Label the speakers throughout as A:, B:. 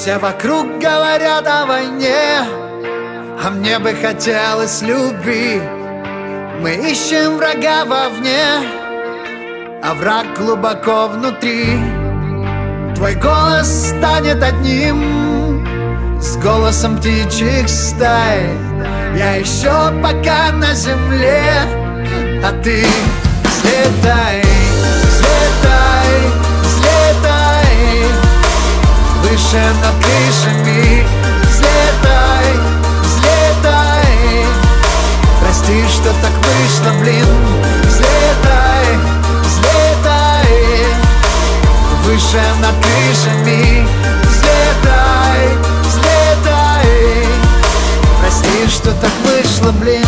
A: Все вокруг говорят о войне, а мне бы хотелось любви. Мы ищем врага вовне, а враг глубоко внутри. Твой голос станет одним с голосом птичьих стай. Я еще пока на земле, а ты взлетай, взлетай, взлетай выше над крышами. Взлетай, взлетай, прости, что так вышло, блин. Взлетай, взлетай выше над крышами. Взлетай, взлетай, прости, что так вышло, блин.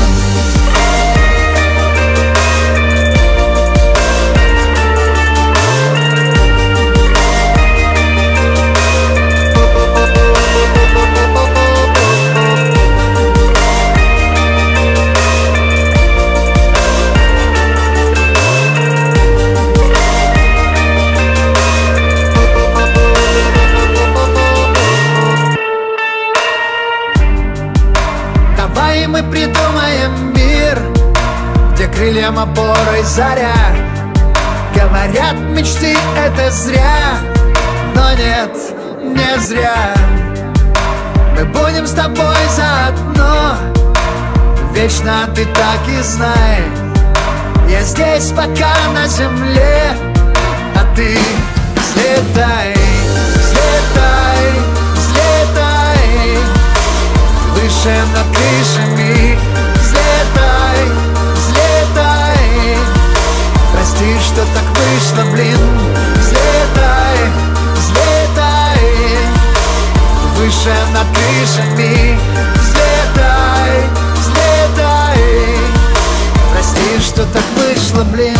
A: Мы придумаем мир, где крыльям опорой заря. Говорят, мечты это зря, но нет, не зря. Мы будем с тобой заодно, вечно ты так и знай. Я здесь пока на земле, а ты взлетай, взлетай, взлетай выше над крышами. Взлетай, взлетай, прости, что так вышло, блин. Взлетай, взлетай выше над крышами. Взлетай, взлетай, прости, что так вышло, блин.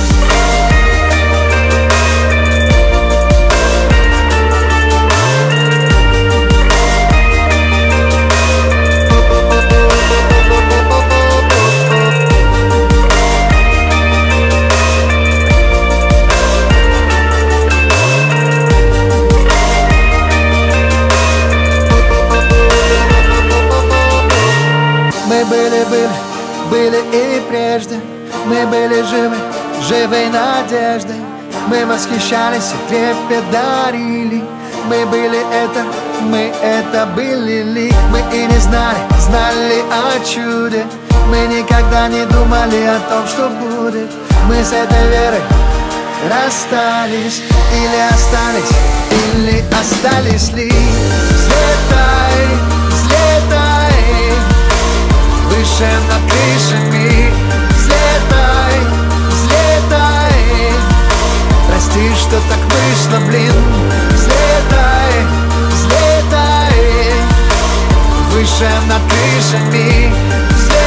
A: Мы были и прежде. Мы были живы, живой надеждой. Мы восхищались и трепет дарили. Мы были это, мы это были ли. Мы и не знали, знали о чуде. Мы никогда не думали о том, что будет. Мы с этой верой расстались. Или остались, или остались ли. Взлетай, взлетай выше над крышами. Взлетай, взлетай, прости, что так вышло, блин. Взлетай, взлетай выше над крышами.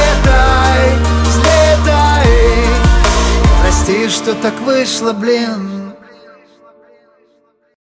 A: Взлетай, взлетай, прости, что так вышло, блин.